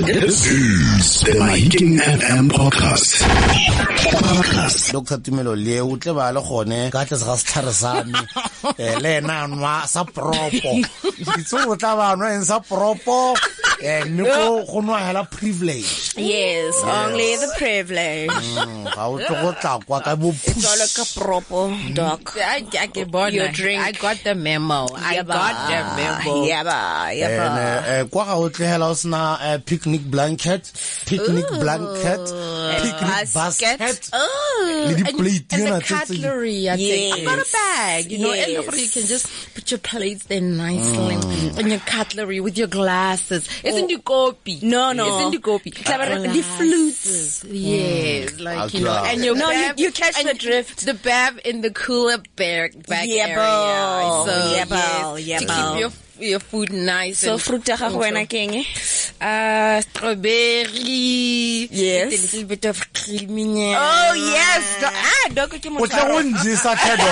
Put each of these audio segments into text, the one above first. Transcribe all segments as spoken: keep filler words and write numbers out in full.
This is the Mahikeng F M podcast. Podcast. Doctor Tumelo le o tle ba le gone ka tle ga sthare sa me eh le na nwa sa propo itso o tla ba nwa en sa propo eh niko go nwa hela privilege. Yes, only the privilege. Ga o tlo go tla kwa ka bo It's all like a propo, doc. I, I get born. Your drink. I got the memo. I got the memo. Yeah, ba, yeah, eh ba. eh kwa ga o tle hela o sna picnic blanket, picnic blanket, picnic basket. Oh, Le di and, plate and yana the tse tse- cutlery. I think I got a Yes. bag, you know, and Yes. you can just put your plates there nicely and your cutlery with your glasses. Isn't the copy? No, no. Isn't the copy? The flutes. Yes, like you know, Agla. and your No, you- bev- you catch and the drift. The bev in the cooler bag back Yeah, area. bo. So Yeah, bo. yes, Yeah, to bo. keep your your food nice. So and fruit ya gago wena keng? Uh, strawberry. Yes. With a little bit of creamy. Oh yes. Do- ah, doc ke o tle go motho. njisa thedo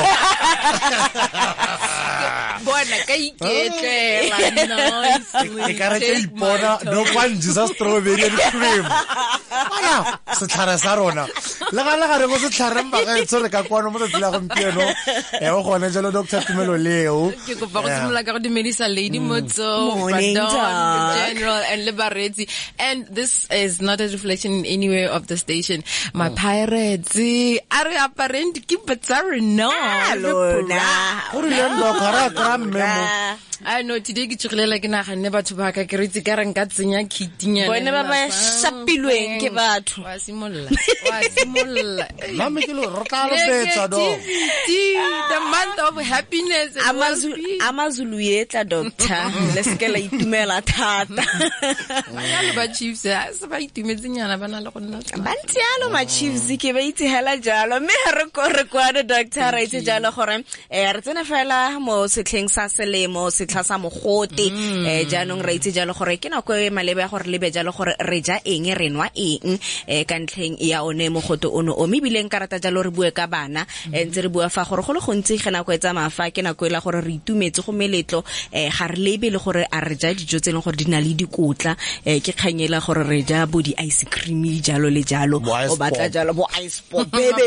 Bona ka iketlela nice. e ka re ke ipona no kwa njisa strawberry and cream bana setlhare sa rona le ga le ga re go setlhare mba ga tsore ka kwano mo tsela gompieno e go gone jalo Doctor Tumelo leo Ke kopa go simolola ka go dumedisa Lady Motso, Morning, Badon, Doc. General, and Liberetsi. And this is not a reflection in any way of the station. My pirates, are apparent keep but sorry no. Lona. go rile ndo kara kra memo I know today ke tshogela ke nagane batho ba ka keretsi ka re nka tsenya khitinyana. Bone ba ba shapilweng ke batho. Wa simolla. Wa simolla. la me ke lo re tla le betsa do Negativity, the month of happiness and Amazulu well-being. Amazulu etla doctor. Le se ke la itumela thata. Bana ba chiefs ha se ba itumetsenyana bana le go nna. Bantsi alo ma chiefs ke ba itse hela jalo me re ko re kwa de doctor ra itse jalo gore eh re tsena fela mo setlheng sa selemo setlha sa mogote eh jaanong re itse jalo gore ke nako e malebe gore lebe jalo gore re ja eng re nwa eng eh ka ntlheng ya one mogote ono o mebileng karata jalo re bue ka bana eh ntse re bua fa gore go le gontsi ge nako e tsa mafa ke nako e la gore re itumetse go meletlo eh ga re lebe le gore a re ja dijo tse leng gore di na le dikotla eh ke kganyela gore re ja bo di ice cream jalo le jalo Bo ice o batla pop. jalo bo ice pop bebe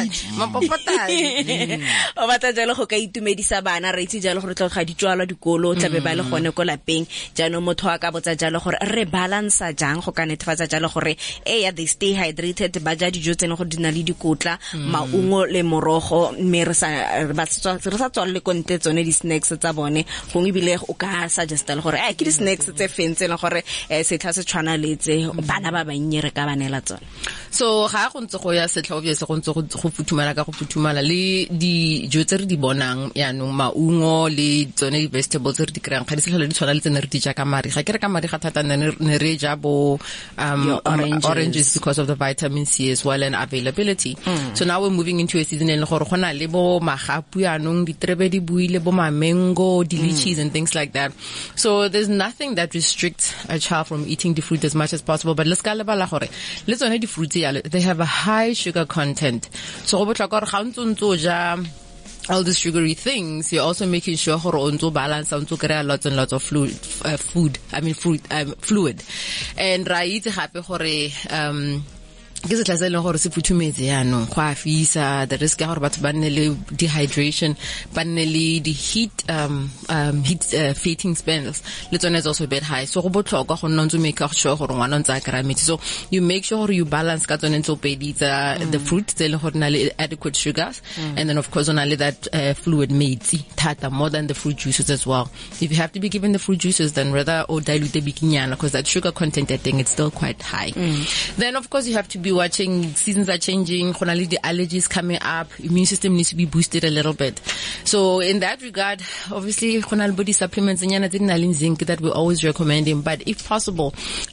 Mapopotane. o batla jalo go ka itumedisa bana re itse jalo gore tlo ga ditswala dikolo tla be ba le gone ko lapeng jaanong motho a ka botsa jalo gore re balance jang go ka netefatsa jalo gore e ya they stay hydrated ba ja dijo tsene go dina le dikotla maungo le morogo mme re sa ba sa re sa tswa le konte tsone di snacks tsa bone gongwe bile o ka suggesta le gore a ke di snacks tse fentse le gore eh, setlha se tshwana letse bana ba bannye re ka banela tsone. So ga go ntse go ya setlha obviously go ntse go futhumala ka go futhumala le dijo tse re di bonang yaanong maungo le tsone di vegetables re di kry-ang ga di setlhole di tshwana le tsene re di ja ka mariga ke re ka mariga thata ne ne re ja bo um Your oranges. oranges because of the vitamin C as well and availability. So now we're moving into a season in gore gona le bo magapu yaanong diterebe di buile bo mango di lychees and things like that. So there's nothing that restricts a child from eating the fruit as much as possible, but let's ka lebala gore le tsone di fruits yalo they have a high sugar content. So go botlhokwa gore ga ntse ntse o ja all the sugary things, you're also making sure gore o ntse o balance o ntse o kry-a lots and lots of fluid, uh, food I mean fruit um, fluid and ra itse gape gore um ke se tlase le gore se futhumetse yaanong go a fisa the risk ya gore batho ba nne le dehydration ba nne le the heat um um heat uh, fading spells le tsone is also a bit high so go botlhokwa go nna ntse make sure gore ngwana ntse a kry-a metsi so you make sure gore you balance ka tsone ntse o pedi tsa the fruit tse le gore na le adequate sugars and then of course on le that uh, fluid metsi thata more than the fruit juices as well. If you have to be given the fruit juices then rather or dilute bikinyana because that sugar content I think it's still quite high. Then of course you have to be watching, seasons are changing, the allergies coming up, immune system needs to be boosted a little bit. So in that regard, obviously body supplements and zinc that we're always recommending, but if possible,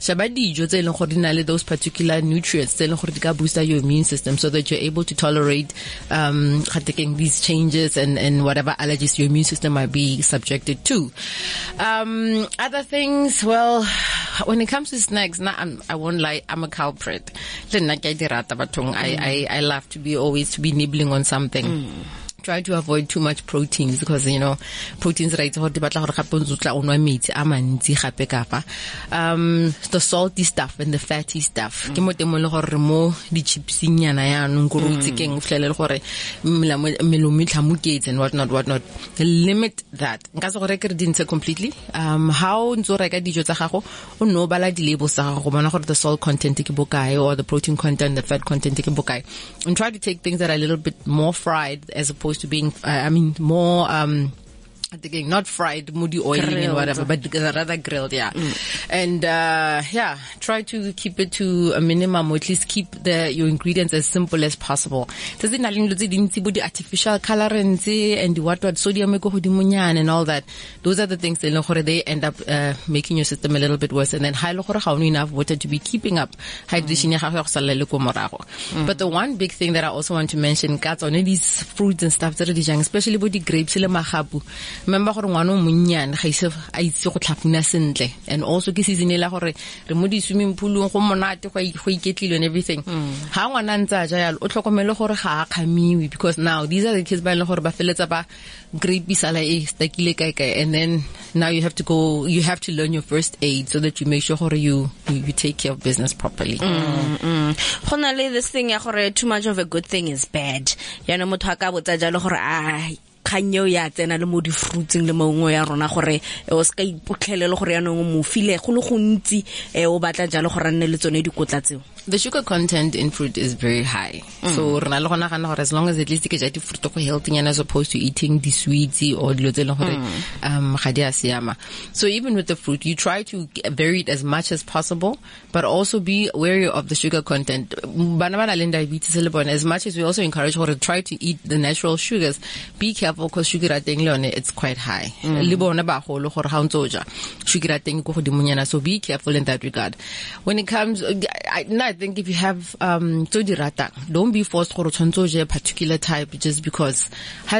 those particular nutrients that boost your immune system so that you're able to tolerate um these changes and, and whatever allergies your immune system might be subjected to. Um other things, well, when it comes to snacks, nah, I'm, I won't lie, I'm a culprit. I, I, I love to be always to be nibbling on something. Mm. try to avoid too much proteins because you know proteins right go di batla gore gape o tla o nwa metsi a mantsi gape ka fa um the salty stuff and the fatty stuff ke mo temo le gore mo di chips nyana ya no go rutse keng o flele gore melomi tlhamuketse and what not what not limit that nka se gore ke re dintshe completely um how ntso reka dijo tsa gago o no bala di labels tsa gago go bona gore the salt content ke bokae or the protein content the fat content ke bokae and try to take things that are a little bit more fried as opposed to being uh, I mean more um Again, not fried, moody oily grilled. And whatever, but rather grilled, yeah. Mm. And, uh, yeah, try to keep it to a minimum, or at least keep the, your ingredients as simple as possible. Does it not include the artificial colorants and what, what, sodium and all that? Those are the things that they end up, uh, making your system a little bit worse. And then, how enough water to be keeping up hydration. Mm. But the one big thing that I also want to mention, guys, on these fruits and stuff that are especially with the grapes, remember gore ngwana o monnyane ga ise a itse go tlhapuna sentle and also ke season ela gore re mo di swimming poolong go monate go go iketlile and everything ha ngwana ntse a ja yalo o tlhokomele gore ga a khamiwe because now these are the kids ba le gore ba feletsa ba grape sala e stakile kae kae and then now you have to go you have to learn your first aid so that you make sure gore you you, you take care of business properly. Gona le this thing ya gore too much of a good thing is bad ya no motho ka botsa jalo gore a khanyo ya tsena le mo di fruits le maungo ya rona gore o ska ipotlhelele gore ya no mo file go le go ntsi o batla jalo gore nne le tsone dikotla tseo. The sugar content in fruit is very high. Mm. So rena le gona gana gore as long as at least ke ja di fruit go healthy as opposed to eating the sweets or dilo tse le gore um ga di a siama. So even with the fruit you try to vary it as much as possible but also be wary of the sugar content. Bana bana le diabetes le bona as much as we also encourage her to try to eat the natural sugars, be careful because sugar at teng it's quite high. Le bona ba go le gore ha ntse o ja sugar at teng go godimonyana, so be careful in that regard. When it comes I, I think if you have um don't be forced to choose a particular type just because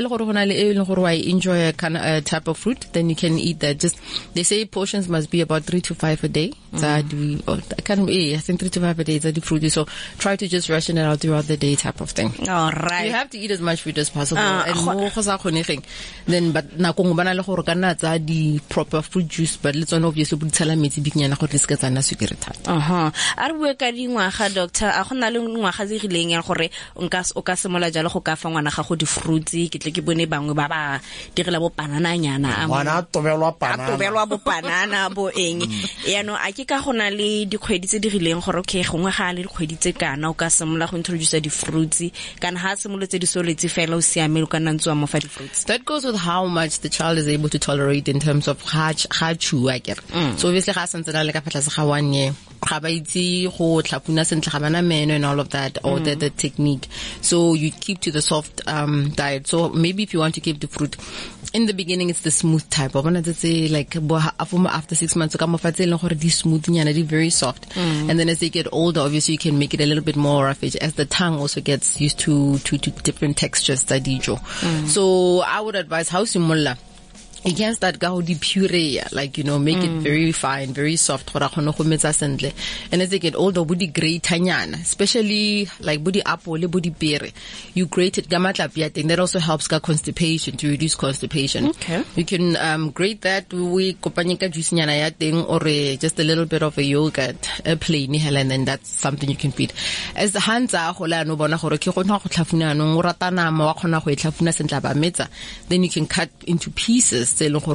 I enjoy a kind of a type of fruit, then you can eat that. Just they say portions must be about three to five a day. Mm. Or I can I think three to five a day is the fruit. So try to just ration it out throughout the day type of thing. All right. You have to eat as much fruit as possible uh, and more anything. Then but na kung bana le gore kana tsa di proper fruit juice but let's on obviously put tshela metsi biknyana go riska tsana sukiri thata. Uh-huh. Are we ka dingwaga doctor a gona le ngwaga tse rileng ya gore nka o ka semola jalo go ka fa ngwana ga go di fruits ke tle ke bone bangwe ba ba direla bo banana nyana a ngwana tobelwa banana tobelwa bo banana bo eng ya no a ke ka gona le dikgwedi tse di rileng gore okay gongwe ga le dikgwedi tse kana o ka semola go introduce di fruits kana ha semoletse di soletse fela o siame o kana ntse mo fa di fruits. That goes with how much the child is able to tolerate in terms of how how chew I get. Mm. So obviously ga santse na le ka fatla se ga one year ga ba itse go tlhapuna sentle ga bana meno and all of that or mm. the, the technique, so you keep to the soft um diet. So maybe if you want to keep the fruit in the beginning it's the smooth type of one that's like after six months so smooth nyana very soft mm. and then as they get older obviously you can make it a little bit more rough as the tongue also gets used to to, to different textures mm. So I would advise how similar you can start gaudi puree, like, you know, make mm. it very fine, very soft. And as they get older, budi grate tanyana, especially like budi apple, budi pere. You grate it gamatla and that also helps ga constipation, to reduce constipation. Okay. You can um grate that we kopanyika juice nyana ya teng or a, just a little bit of a yogurt, a plain and then that's something you can feed. As the hands are hola no bona gore ke gona go tlhafuna no rata nama wa khona go itlhafuna sentla ba metsa, then you can cut into pieces.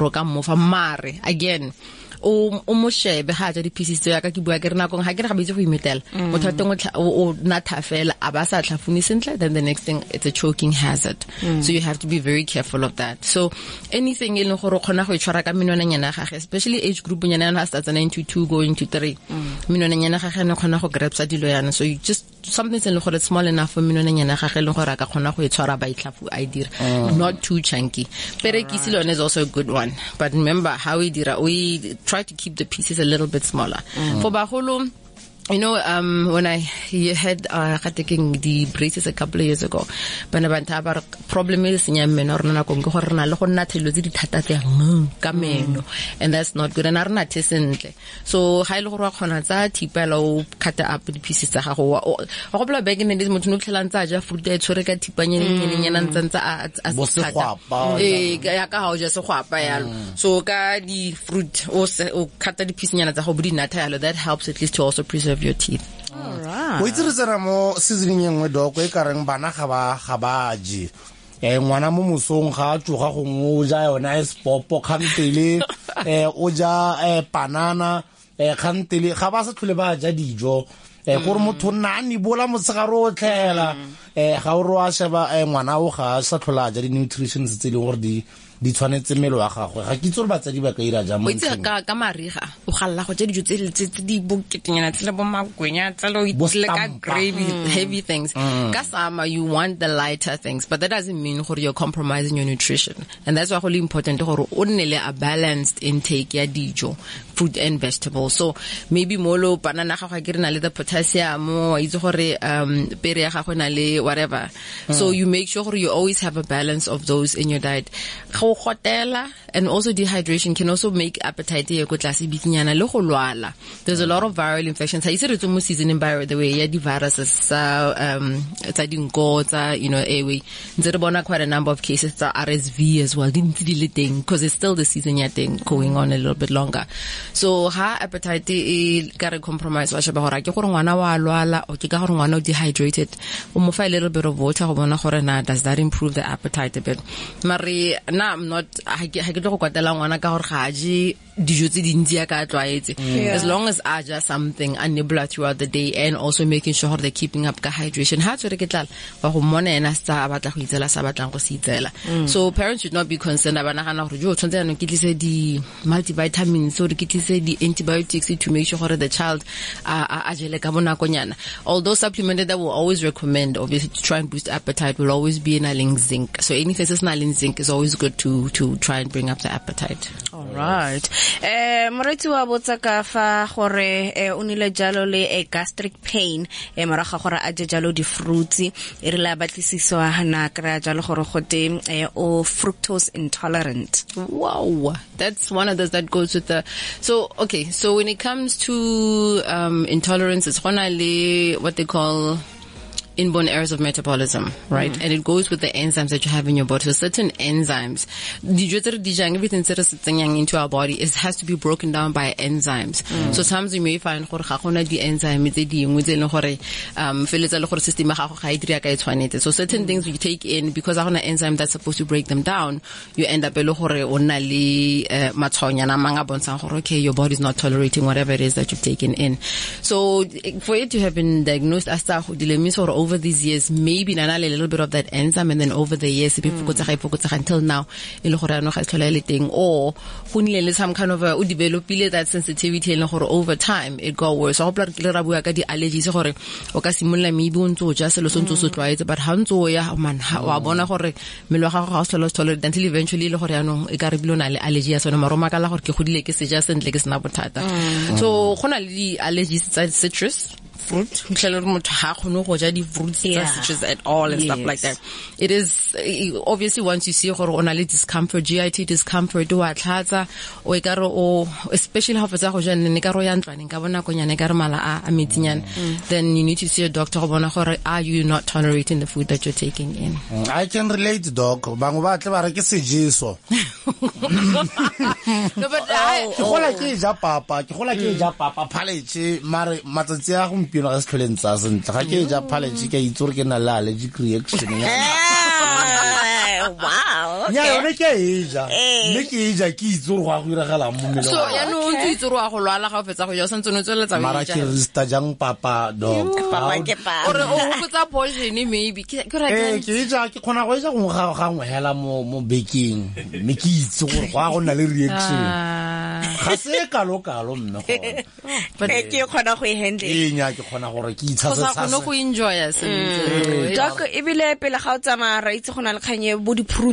Again, o o mo shebe ha ja di pieces tse ya ka ke bua ke rena kong ha ke re ga bitse go imetela o thateng o na thafela a ba sa tlhafuni sentle, then the next thing it's a choking hazard. Mm. So you have to be very careful of that. So anything e leng gore khona go itshwara ka menwana nyana ga ge, especially age group nyana ha starts into two going to three, menwana nyana ga ge ne khona go grab sa dilo yana, so you just something se le gore small enough for menwana nyana ga ge le gore ka khona go itshwara ba itlhafu I dira not too chunky. Perekisi lone is also a good one, but remember how we dira we try to keep the pieces a little bit smaller. Mm. For baholo You know, um, when I you had uh, taking the braces a couple of years ago, bana banta ba problem is nya meno rena go go rena le go nna thelo tse di thata tse ka meno, and that's not good. And arna tesentle. So ha ile go ra khona tsa thipela o cut up di pieces tsa gago o go bla bag ne di motho no tlhelang tsa ja fruit e tshore ka thipanyeng nyene nyana ntsa a a cut eh ya ka ha o ja se gwapa yalo. So ka di fruit o o cut di pieces nyana tsa go budi nata yalo, that helps at least to also preserve your teeth. All right. Go itsiretsana mo seasoning engwe doko e kareng bana ga ba ga ba je eh ngwana mo mosong ga tsoga go mo ja yona espopo khantele eh o ja eh banana eh khantele ga ba se tlhole ba ja dijo eh gore motho nna ni bola motsegaro o tlhela eh ga o roa sheba ngwana o ga sa tlhola ja di nutritions tse le gore di di tshwanetse melo wa gagwe ga ke tsore batsadi ba ka ira ja mo itse ka ka mariga o galla go tse dijo tse tse di boketnyana tse le bo magwenya tse lo itse ka gravy heavy things ka sama you want the lighter things, but that doesn't mean gore you're compromising your nutrition, and that's why really important gore o nne le a balanced intake ya dijo, fruit and vegetables. So maybe molo banana ga ga ke rena le the potassium o itse gore um pere ya ga go na le whatever, so you make sure gore you always have a balance of those in your diet. And also dehydration can also make appetite e go tlase bikinyana le go lwala. There's a lot of viral infections. Ha ise re tsomo seasoning by the way ya di viruses sa um tsa dinko tsa you know airway. Ntse re bona quite a number of cases tsa R S V as well, dintse di le teng because it's still the season ya thing going on a little bit longer. So ha appetite e ka re compromise wa sheba gore ke gore ngwana wa lwala o ke ka gore ngwana o dehydrated, o mo fa a little bit of water go bona gore na does that improve the appetite a bit. Mari na I'm not ha ke go kwatela ngwana ka gore ga je dijo tse dintsi ya ka tlwaetse, as long as I just something a nibble throughout the day and also making sure they're keeping up ka hydration. Ha tsere ke tlala ba go mona ena sa batla go itsela sa batlang go se itsela. So parents should not be concerned abana gana gore jo tshwantse ya no ke tlise di multivitamins so re ke tlise di antibiotics to make sure the child a a jele ka bona konyana. Although supplemented that will always recommend obviously to try and boost appetite will always be in a link zinc. So anything that's not in zinc is always good to to try and bring up the appetite. All right. Eh moretsi wa botsa ka fa gore eh unile jalo le a gastric pain e moraga gore a je jalo di fruits e re la batlisiso hana kra jalo gore gote eh o fructose intolerant. Wow, that's one of those that goes with the so okay so when it comes to um intolerance it's finally what they call inborn errors of metabolism, right? Mm. And it goes with the enzymes that you have in your body. So certain enzymes, everything that is into our body, it has to be broken down by enzymes. Mm. So sometimes you may find the enzyme um so certain mm. things you take in because of an enzyme that's supposed to break them down, you end up okay, your body is not tolerating whatever it is that you've taken in. So for it to have been diagnosed as or over these years, maybe a little bit of that enzyme, and then over the years, mm. until now, or some kind of a develop that sensitivity, and over time it got worse. So allergies, but hanzo ya man bona gore melo ga ga se lo tolerate until eventually le gore yanong e ka re bilona le allergy so no maroma ka la gore ke godile ke se ja sentle ke sena bothata. So gona le di allergies tsa citrus fruit fruits yeah. citrus at all and yes. stuff like that. It is obviously once you see gore ona le discomfort, G I T discomfort o a tlhatsa o e ka re o especially ha fetsa go ja nne ka ro ya ntlwaneng ka bona konyane ka re mala a a metsinyana, then you need to see a doctor go bona gore are you not tolerating the food that you're taking in. mm, I can relate doc bangwe ba tle ba re ke sejeso no but I ke gola ke ja papa ke gola ke ja papa phaletse mare matsatsi a go mpino ga se tlholentsa sentle ga ke ja phaletse ke itse gore ke na le allergic reaction ya wow okay ya yone ke eja le ke eja ke itse gore go a go iragala mo mmele so ya no ntse itse gore go lwala ga o fetsa go ja santse no tsweletsa mara ke resista jang papa dog papa ke pa or o fetsa poison maybe ke ra ke ke ja ke khona go ja go ga ga ngwe hela mo mo baking me ke itse gore go a go na le reaction ga se kalo kalo mna go but ke khona go e handle e nya ke khona gore ke itshasa sa go enjoy sentle doc e bile pele ga o tsama ra itse gona le khanye bo di prunes ntse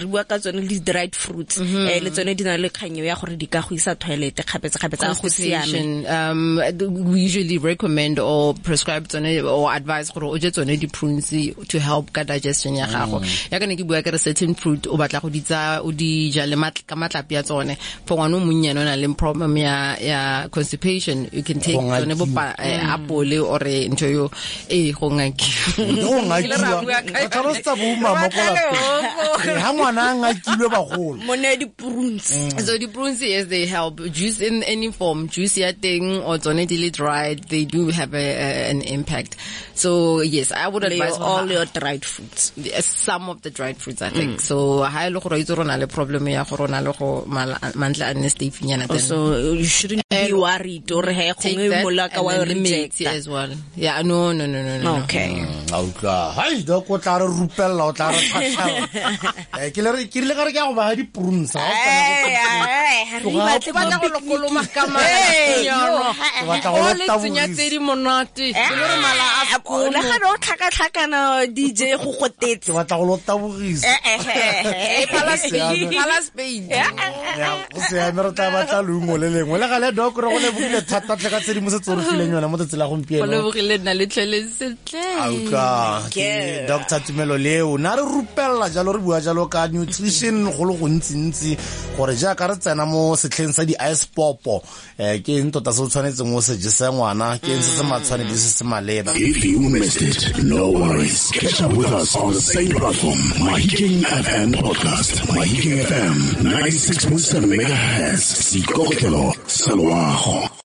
re bua ka tsone le dried fruits eh le tsone di na le khanyo ya gore di ka go isa toilet kgapetsa kgapetsa go siame. Um, we usually recommend or prescribe tsone or advise gore o je tsone di prunes to help ka digestion ya gago. Ya kana ke bua ka certain fruit o batla go ditsa o di ja le matla ka matlapi ya tsone for ngwana mo nnyane na le problem ya ya constipation, you can take tsone bo apple or nto yo eh go ngaki go ngaki ka tsa bo mama ko la ha ngwana ngakilwe bagolo mone di prunes. So the prunes, yes, they help. Juice in any form, juicy thing or tonally dried, they do have a, a, an impact. So yes, I would advise all, all your dried fruits. Some of the dried fruits, I think. Mm. So ha lo go itse rona le problem ya go rona le go mantla a stay finyana then. So you shouldn't be worried or he go molaka wa reject as well. Yeah, no no no no no. Okay. Auka. Hai do ko tla re rupella o tla re tlhatlha. Eh ke le ke le ga re ka go ba di prunes. Eh, riba ke batla go lokoloma ka mala yona. Ke batla go lotta bo. Tsenya tse di monate. Ke le re mala a go le ga no tlhaka tlhakana D J go gotetse. Ke batla go lotta bo gisa. Eh eh palace palace Spain. Ya go se ya me re tla batla lungo le lengwe le ga le do go re go le bogile thata tlhaka tse di mo se tsore fileng yona mo tsela gompieno. Go le bogile nna le tlhele setle. Auka ke Doctor Tumelo Leo na re rupella jalo re bua jalo ka nutrition go le go ntsi ntsi gore ja ka re tsena mo setlheng sa di ice popo eh ke eng tota se tshwanetse mo se jesa ngwana ke eng se se matshwane di se se maleba. If you missed it, no worries. Catch up with us on the same platform, Mahikeng F M podcast. Mahikeng F M ninety-six point seven megahertz. Sikokelo Salwago.